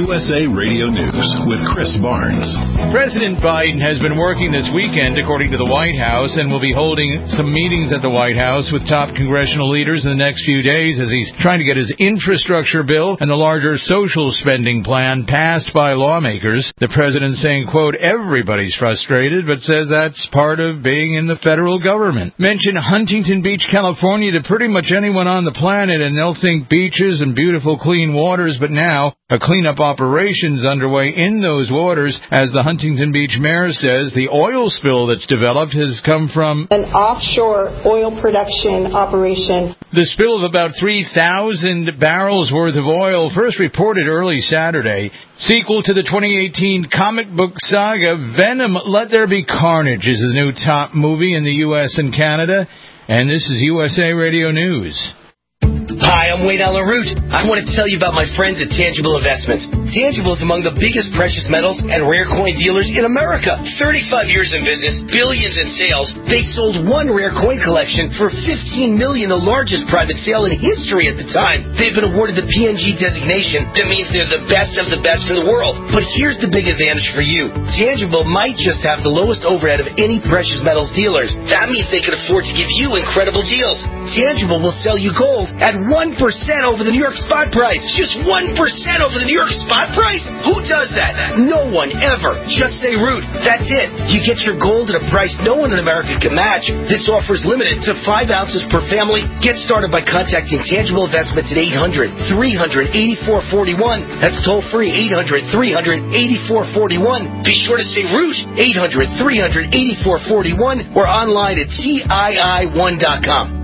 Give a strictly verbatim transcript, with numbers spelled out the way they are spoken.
U S A Radio News with Chris Barnes. President Biden has been working this weekend, according to the White House, and will be holding some meetings at the White House with top congressional leaders in the next few days as he's trying to get his infrastructure bill and the larger social spending plan passed by lawmakers. The president saying, quote, everybody's frustrated, but says that's part of being in the federal government. Mention Huntington Beach, California to pretty much anyone on the planet, and they'll think beaches and beautiful clean waters, but now a cleanup operation's underway in those waters. As the Huntington Beach mayor says, the oil spill that's developed has come from an offshore oil production operation. The spill of about three thousand barrels worth of oil, first reported early Saturday. Sequel to the twenty eighteen comic book saga, Venom, Let There Be Carnage is the new top movie in the U S and Canada. And this is U S A Radio News. Hi, I'm Wade Allen Root. I want to tell you about my friends at Tangible Investments. Tangible is among the biggest precious metals and rare coin dealers in America. thirty-five years in business, billions in sales. They sold one rare coin collection for fifteen million dollars, the largest private sale in history at the time. They've been awarded the P N G designation. That means they're the best of the best in the world. But here's the big advantage for you. Tangible might just have the lowest overhead of any precious metals dealers. That means they can afford to give you incredible deals. Tangible will sell you gold at one percent over the New York spot price. Just one percent over the New York spot price? Who does that? No one ever. Just say Root. That's it. You get your gold at a price no one in America can match. This offer is limited to five ounces per family. Get started by contacting Tangible Investments at eight hundred, three hundred, eighty-four forty-one. That's toll free, eight hundred, three hundred, eighty-four forty-one. Be sure to say Root, eight hundred, three hundred, eighty-four forty-one, or online at T I I one dot com.